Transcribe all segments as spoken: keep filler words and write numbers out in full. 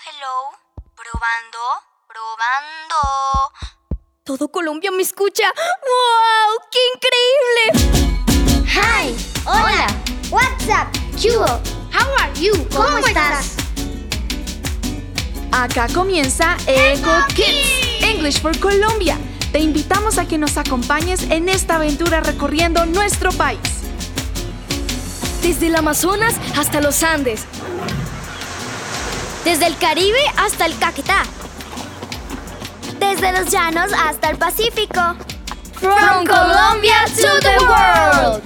Hello, probando, probando. Todo Colombia me escucha. ¡Wow! ¡Qué increíble! Hi, hola, what's up, Chuo? How are you? ¿Cómo, ¿Cómo estás? Acá comienza Eco Kids, English for Colombia. Te invitamos a que nos acompañes en esta aventura recorriendo nuestro país. Desde el Amazonas hasta los Andes. Desde el Caribe hasta el Caquetá. Desde los llanos hasta el Pacífico. From Colombia to the world.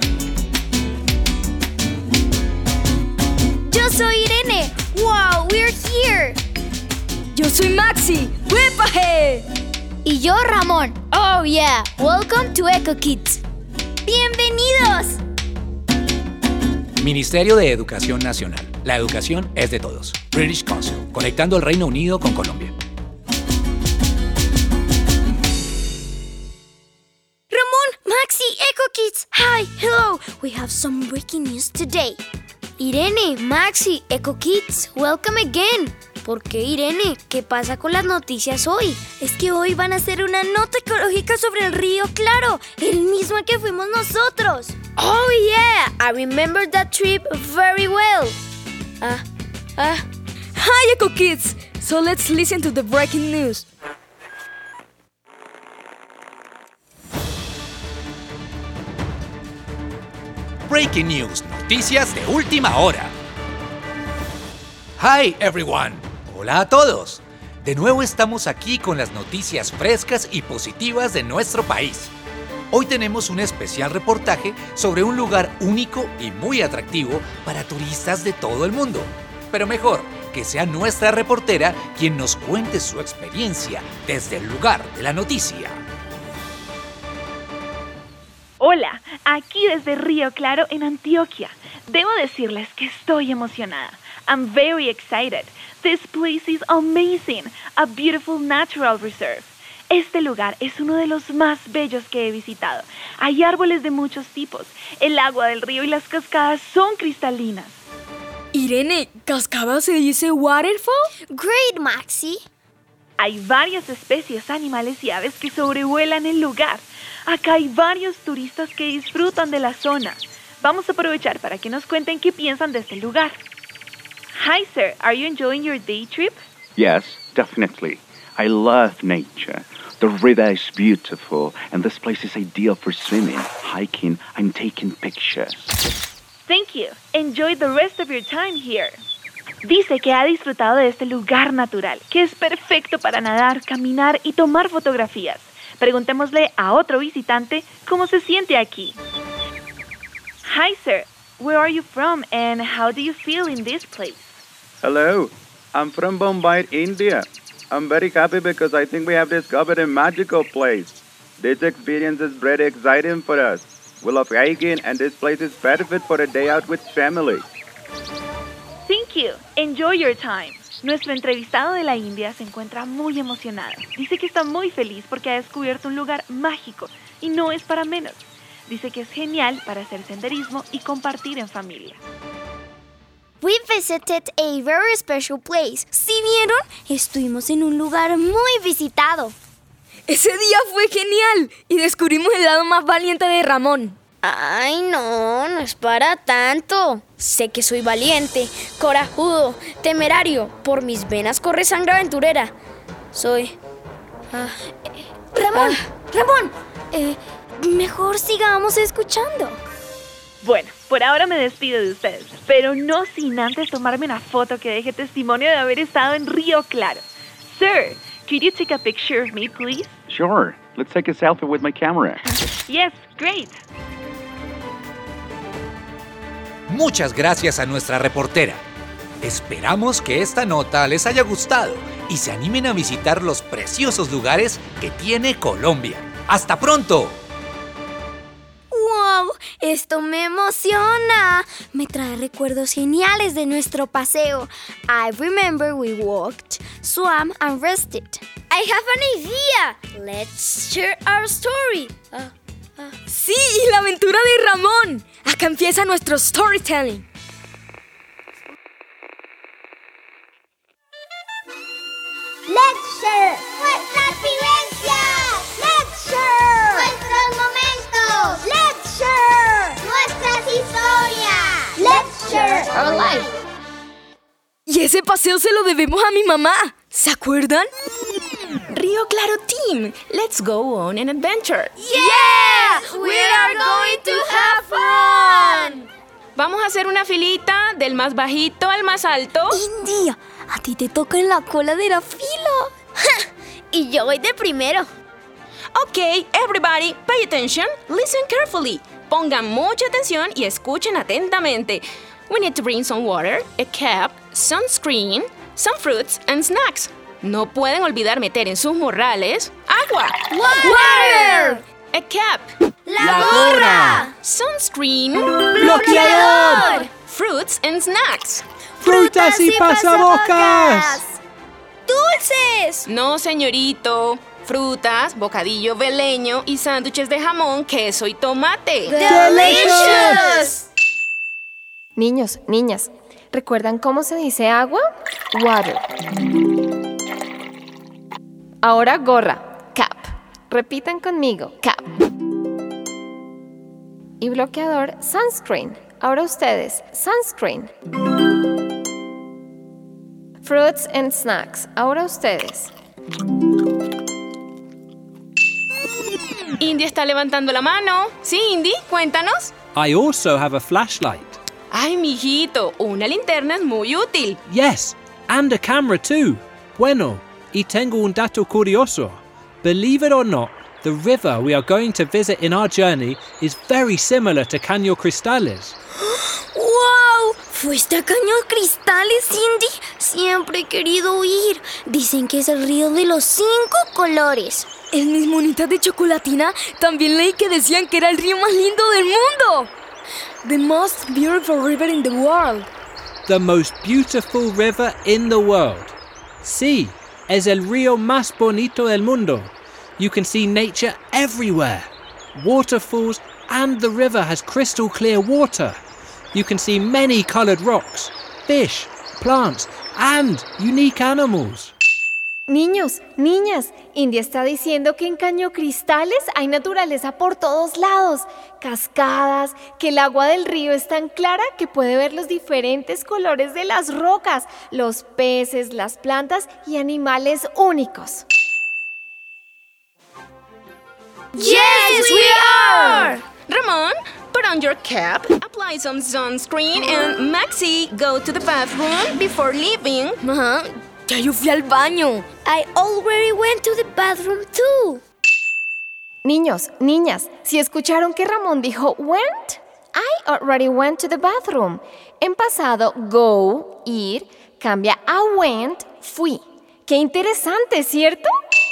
Yo soy Irene. Wow, we're here. Yo soy Maxi. ¡Huepaje! Y yo, Ramón. Oh yeah, welcome to Eco Kids. ¡Bienvenidos! Ministerio de Educación Nacional. La educación es de todos. British Council, conectando el Reino Unido con Colombia. Ramón, Maxi, Eco Kids. Hi, hello. We have some breaking news today. Irene, Maxi, Eco Kids, welcome again. ¿Por qué, Irene? ¿Qué pasa con las noticias hoy? Es que hoy van a hacer una nota ecológica sobre el río Claro, el mismo al que fuimos nosotros. Oh yeah, I remember that trip very well. Ah, ah. Hi, Eco Kids. So let's listen to the breaking news. Breaking News, noticias de última hora. Hi everyone. Hola a todos. De nuevo estamos aquí con las noticias frescas y positivas de nuestro país. Hoy tenemos un especial reportaje sobre un lugar único y muy atractivo para turistas de todo el mundo. Pero mejor que sea nuestra reportera quien nos cuente su experiencia desde el lugar de la noticia. Hola, aquí desde Río Claro en Antioquia. Debo decirles que estoy emocionada. I'm very excited. This place is amazing. A beautiful natural reserve. Este lugar es uno de los más bellos que he visitado. Hay árboles de muchos tipos. El agua del río y las cascadas son cristalinas. Irene, ¿cascada se dice waterfall? Great, Maxi. Hay varias especies animales y aves que sobrevuelan el lugar. Acá hay varios turistas que disfrutan de la zona. Vamos a aprovechar para que nos cuenten qué piensan de este lugar. Hi, sir. Are you enjoying your day trip? Yes, definitely. I love nature. The river is beautiful, and this place is ideal for swimming, hiking, and taking pictures. Thank you. Enjoy the rest of your time here. Dice que ha disfrutado de este lugar natural, que es perfecto para nadar, caminar y tomar fotografías. Preguntémosle a otro visitante cómo se siente aquí. Hi, sir. Where are you from and how do you feel in this place? Hello, I'm from Bombay, India. I'm very happy because I think we have discovered a magical place. This experience is very exciting for us. We love hiking and this place is perfect for a day out with family. Thank you. Enjoy your time. Nuestro entrevistado de la India se encuentra muy emocionado. Dice que está muy feliz porque ha descubierto un lugar mágico y no es para menos. Dice que es genial para hacer senderismo y compartir en familia. We visited a very special place. ¿Sí vieron? Estuvimos en un lugar muy visitado. Ese día fue genial y descubrimos el lado más valiente de Ramón. Ay, no, no es para tanto. Sé que soy valiente, corajudo, temerario. Por mis venas corre sangre aventurera. Soy... Ah, Ramón, ah. Ramón, eh, mejor sigamos escuchando. Bueno, por ahora me despido de ustedes, pero no sin antes tomarme una foto que deje testimonio de haber estado en Río Claro. Sir, could you take a picture of me, please? Sure, let's take a selfie with my camera. Yes, great. Muchas gracias a nuestra reportera. Esperamos que esta nota les haya gustado y se animen a visitar los preciosos lugares que tiene Colombia. ¡Hasta pronto! ¡Wow! Esto me emociona. Me trae recuerdos geniales de nuestro paseo. I remember we walked, swam and rested. I have an idea. Let's share our story. Uh, uh. Sí, y la aventura de Ramón. Acá empieza nuestro storytelling. our life. Y ese paseo se lo debemos a mi mamá. ¿Se acuerdan? Río Claro Team, let's go on an adventure. Yeah! We are going to have fun! Vamos a hacer una filita del más bajito al más alto. India, a ti te toca en la cola de la fila. Y yo voy de primero. Okay, everybody, pay attention. Listen carefully. Pongan mucha atención y escuchen atentamente. We need to bring some water, a cap, sunscreen, some fruits and snacks. No pueden olvidar meter en sus morrales agua, Water! a cap, ¡La gorra! sunscreen, ¡Bloqueador! fruits and snacks. ¡Frutas y pasabocas! ¡Dulces! No, señorito. Frutas, bocadillo veleño y sándwiches de jamón, queso y tomate. ¡Delicious! Niños, niñas, ¿recuerdan cómo se dice agua? Water. Ahora gorra, cap. Repitan conmigo, cap. Y bloqueador, sunscreen. Ahora ustedes, sunscreen. Fruits and snacks. Ahora ustedes. Indy está levantando la mano. Sí, Indy, cuéntanos. I also have a flashlight. Ay, mijito, una linterna es muy útil. Yes, and a camera too. Bueno, y tengo un dato curioso. Believe it or not, the river we are going to visit in our journey is very similar to Caño Cristales. ¡Wow! ¿Fuiste a Caño Cristales, Indy? Siempre he querido ir. Dicen que es el río de los cinco colores. En mis monitas de chocolatina también leí que decían que era el río más lindo del mundo. The most beautiful river in the world. The most beautiful river in the world. Sí, es el río más bonito del mundo. You can see nature everywhere. Waterfalls, and the river has crystal clear water. You can see many colored rocks, fish, plants, and unique animals. Niños, niñas, India está diciendo que en Caño Cristales hay naturaleza por todos lados, cascadas, que el agua del río es tan clara que puede ver los diferentes colores de las rocas, los peces, las plantas y animales únicos. Yes, we are! Ramon, put on your cap, apply some sunscreen, and Maxi, go to the bathroom before leaving. Ajá, ya yo fui al baño. I already went to the bathroom too. Niños, niñas, si escucharon que Ramón dijo went, I already went to the bathroom. En pasado, go, ir, cambia a went, fui. Qué interesante, ¿cierto?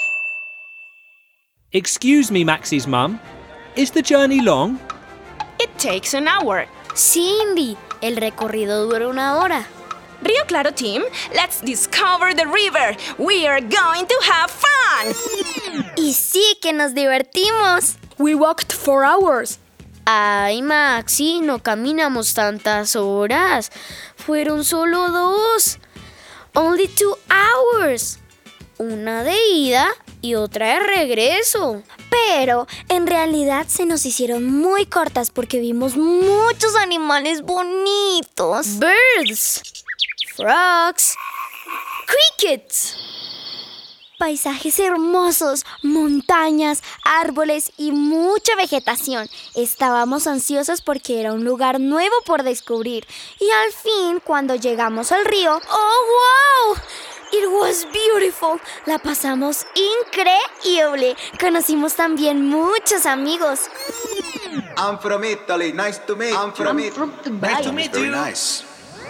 Excuse me, Maxi's mum. Is the journey long? It takes an hour. Sí, Indy, el recorrido dura una hora. Río Claro Team, let's discover the river. We are going to have fun. Y sí que nos divertimos. We walked for hours. Ay, Maxi, no caminamos tantas horas. Fueron solo dos. Only two hours. Una de ida y otra de regreso. Pero en realidad se nos hicieron muy cortas porque vimos muchos animales bonitos. Birds, frogs, crickets. Paisajes hermosos, montañas, árboles y mucha vegetación. Estábamos ansiosos porque era un lugar nuevo por descubrir. Y al fin, cuando llegamos al río, ¡oh, wow! It was beautiful. La pasamos increíble. Conocimos también muchos amigos. I'm from Italy. Nice to meet you. I'm from Italy. Nice to meet Very you. nice.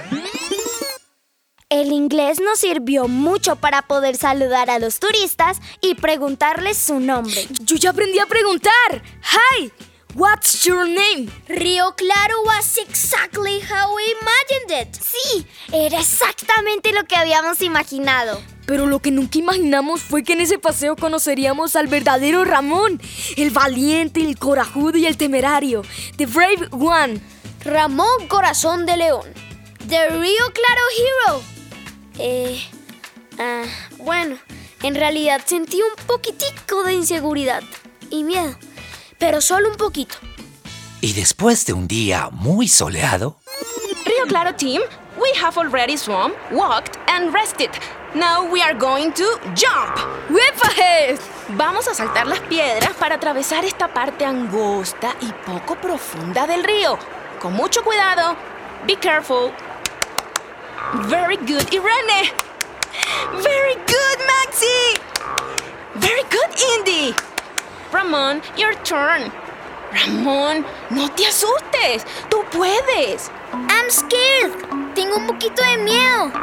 El inglés nos sirvió mucho para poder saludar a los turistas y preguntarles su nombre. Yo ya aprendí a preguntar. Hi, what's your name? Río Claro was exactly how we imagined it. Sí, era exactamente lo que habíamos imaginado. Pero lo que nunca imaginamos fue que en ese paseo conoceríamos al verdadero Ramón, el valiente, el corajudo y el temerario, the brave one. Ramón Corazón de León. The Río Claro Hero. Eh, ah, bueno, en realidad sentí un poquitico de inseguridad y miedo, pero solo un poquito. Y después de un día muy soleado, Río Rio Claro team, we have already swum, walked, and rested. Now we are going to jump. Whip ahead. Vamos a saltar las piedras para atravesar esta parte angosta y poco profunda del río. Con mucho cuidado. Be careful. Very good, Irene. Very good, Maxi. Very good, Indy. Ramón, your turn. Ramón, no te asustes. Tú puedes. I'm scared. Tengo un poquito de miedo.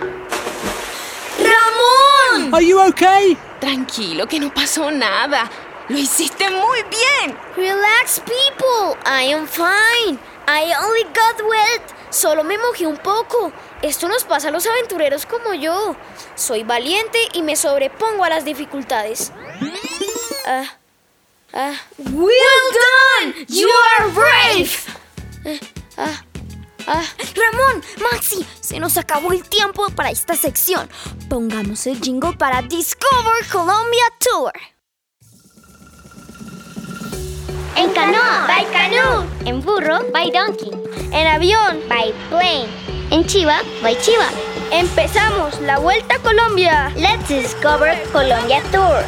¡Ramón! Are you okay? Tranquilo, que no pasó nada. Lo hiciste muy bien. Relax, people. I am fine. I only got wet. Solo me mojé un poco. Esto nos pasa a los aventureros como yo. Soy valiente y me sobrepongo a las dificultades. Ah, ah. Well done! You are brave. Eh, ah, ah. Ramón, Maxi, se nos acabó el tiempo para esta sección. Pongamos el jingle para Discover Colombia Tour. En canoa, by canoe. En burro, by donkey. En avión, By plane. En chiva, by chiva. empezamos la Vuelta a Colombia. Let's discover Colombia Tour.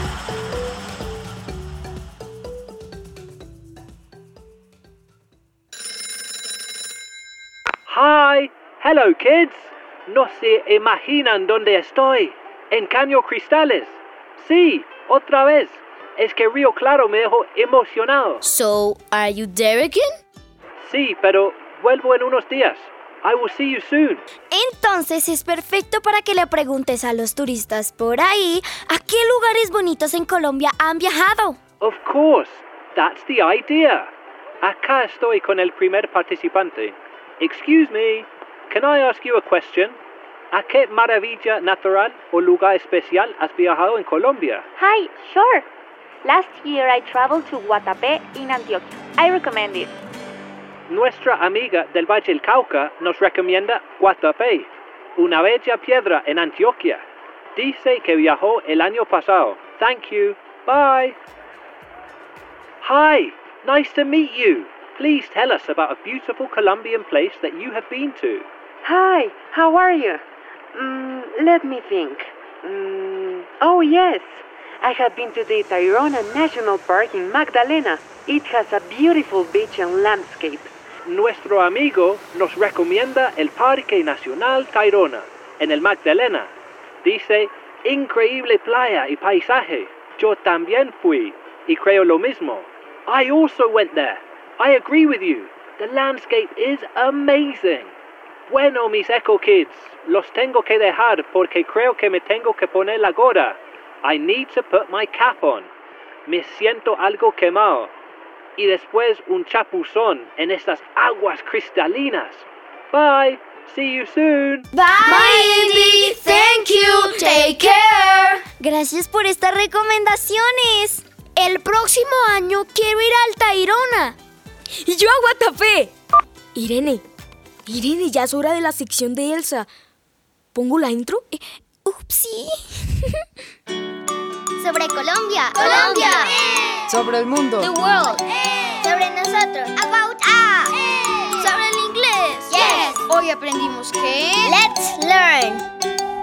Hi, hello kids. No se imaginan dónde estoy. En Caño Cristales. Sí, otra vez. Es que Río Claro me dejó emocionado. So, are you there again? Sí, pero vuelvo en unos días. I will see you soon. Entonces es perfecto para que le preguntes a los turistas por ahí a qué lugares bonitos en Colombia han viajado. Of course, that's the idea. Acá estoy con el primer participante. Excuse me, can I ask you a question? ¿A qué maravilla natural o lugar especial has viajado en Colombia? Hi, sure. Last year I traveled to Guatapé in Antioquia. I recommend it. Nuestra amiga del Valle del Cauca nos recomienda Guatapé, una bella piedra en Antioquia. Dice que viajó el año pasado. Thank you. Bye. Hi, nice to meet you. Please tell us about a beautiful Colombian place that you have been to. Hi, how are you? Mm, let me think. Mm, oh, yes. I have been to the Tayrona National Park in Magdalena. It has a beautiful beach and landscape. Nuestro amigo nos recomienda el Parque Nacional Tayrona, en el Magdalena. Dice, increíble playa y paisaje. Yo también fui, y creo lo mismo. I also went there. I agree with you. The landscape is amazing. Bueno, mis eco kids, los tengo que dejar porque creo que me tengo que poner la gorra. I need to put my cap on. Me siento algo quemado. Y después un chapuzón en estas aguas cristalinas. Bye. See you soon. Bye, Indy. Thank you. Take care. Gracias por estas recomendaciones. El próximo año quiero ir al Tayrona. Y yo a Guatapé. Irene, Irene, ya es hora de la sección de Elsa. ¿Pongo la intro? Eh, upsi. Sobre Colombia. Colombia. Sobre el mundo. The world. Sobre nosotros. About us. ¿Saben el inglés? Yes. Hoy aprendimos que... Let's learn.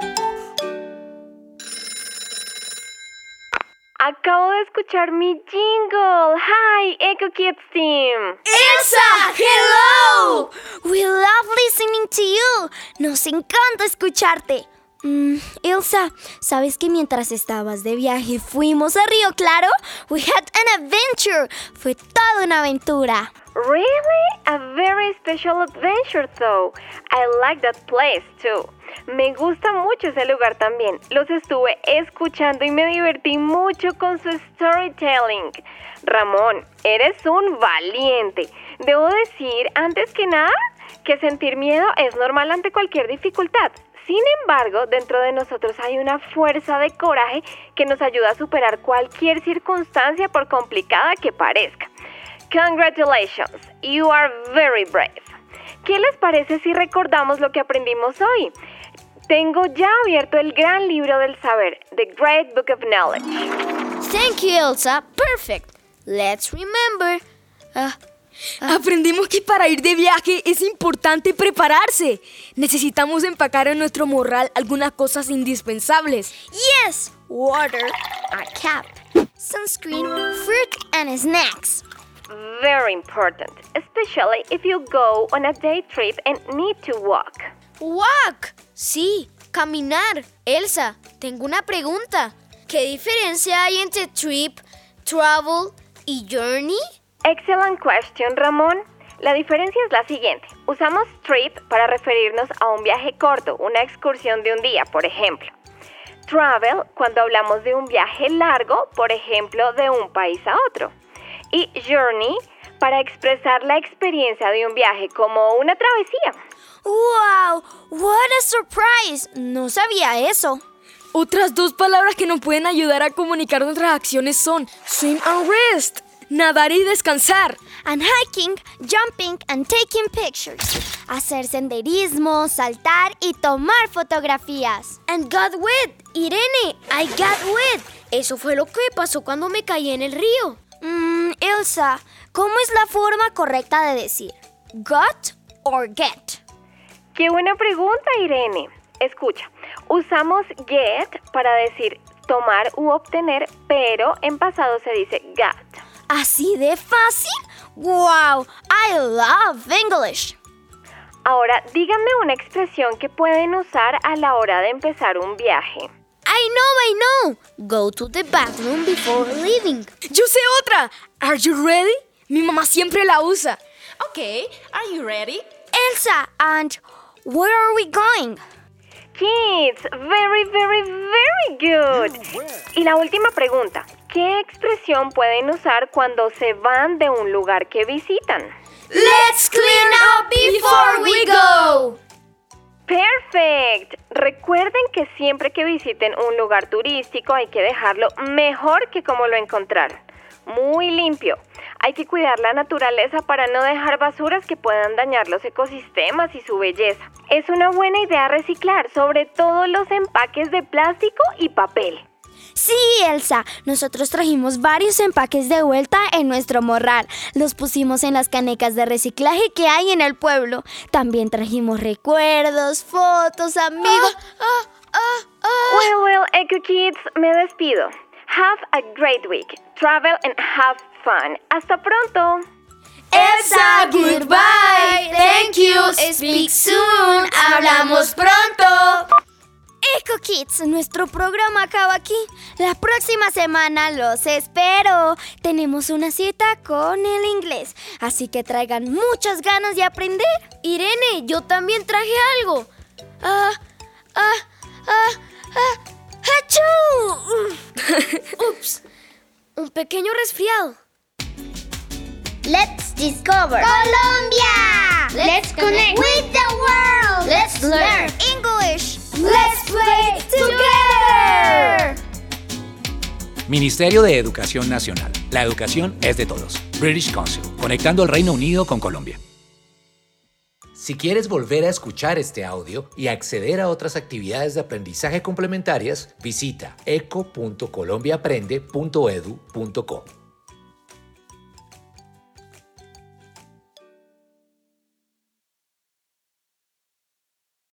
Acabo de escuchar mi jingle. Hi, Eco Kids Team. ¡Elsa! ¡Hello! We love listening to you. Nos encanta escucharte. Mm, Elsa, ¿sabes que mientras estabas de viaje fuimos a Río Claro? We had an adventure. Fue toda una aventura. Really? A very special adventure though. I like that place too. Me gusta mucho ese lugar también. Los estuve escuchando y me divertí mucho con su storytelling. Ramón, eres un valiente. Debo decir, antes que nada, que sentir miedo es normal ante cualquier dificultad. Sin embargo, dentro de nosotros hay una fuerza de coraje que nos ayuda a superar cualquier circunstancia por complicada que parezca. Congratulations, you are very brave. ¿Qué les parece si recordamos lo que aprendimos hoy? Tengo ya abierto el gran libro del saber, The Great Book of Knowledge. Thank you, Elsa. Perfect. Let's remember. Uh, Aprendimos que para ir de viaje es importante prepararse. Necesitamos empacar en nuestro morral algunas cosas indispensables. Yes, water, a cap, sunscreen, fruit and snacks. Very important, especially if you go on a day trip and need to walk. Walk. Sí, caminar. Elsa, tengo una pregunta. ¿Qué diferencia hay entre trip, travel y journey? Excellent question, Ramón. La diferencia es la siguiente. Usamos trip para referirnos a un viaje corto, una excursión de un día, por ejemplo. Travel cuando hablamos de un viaje largo, por ejemplo, de un país a otro. Y journey para expresar la experiencia de un viaje como una travesía. ¡Wow! ¡What a surprise! No sabía eso. Otras dos palabras que nos pueden ayudar a comunicar nuestras acciones son swim and rest, nadar y descansar. And hiking, jumping and taking pictures. Hacer senderismo, saltar y tomar fotografías. And got wet. Irene, I got wet. Eso fue lo que pasó cuando me caí en el río. Mmm, Elsa, ¿cómo es la forma correcta de decir got or get? Qué buena pregunta, Irene. Escucha, usamos get para decir tomar u obtener, pero en pasado se dice got. ¿Así de fácil? ¡Wow! I love English. Ahora, díganme una expresión que pueden usar a la hora de empezar un viaje. I know, I know. Go to the bathroom before leaving. Yo sé otra. Are you ready? Mi mamá siempre la usa. Okay, are you ready? Elsa, and where are we going? Kids, very, very, very good. Y la última pregunta. ¿Qué expresión pueden usar cuando se van de un lugar que visitan? Let's clean up before we go. Perfect. Recuerden que siempre que visiten un lugar turístico hay que dejarlo mejor que como lo encontraron. Muy limpio. Hay que cuidar la naturaleza para no dejar basuras que puedan dañar los ecosistemas y su belleza. Es una buena idea reciclar, sobre todo los empaques de plástico y papel. Sí, Elsa, nosotros trajimos varios empaques de vuelta en nuestro morral. Los pusimos en las canecas de reciclaje que hay en el pueblo. También trajimos recuerdos, fotos, amigos. Ah, ah, ah, ah. Well, well, Eco Kids, me despido. Have a great week. Travel and have fun. Hasta pronto. Elsa, goodbye. Thank you. Speak soon. Hablamos pronto. Eco Kids, nuestro programa acaba aquí. La próxima semana los espero. Tenemos una cita con el inglés, así que traigan muchas ganas de aprender. Irene, yo también traje algo. Ah, ah, ah, ah, ¡achú! Ups, un pequeño resfriado. Let's discover Colombia. Let's connect with the world. Let's learn English. Let's play together. Ministerio de Educación Nacional. La educación es de todos. British Council, conectando el Reino Unido con Colombia. Si quieres volver a escuchar este audio y acceder a otras actividades de aprendizaje complementarias, visita eco punto colombiaaprende punto edu punto co.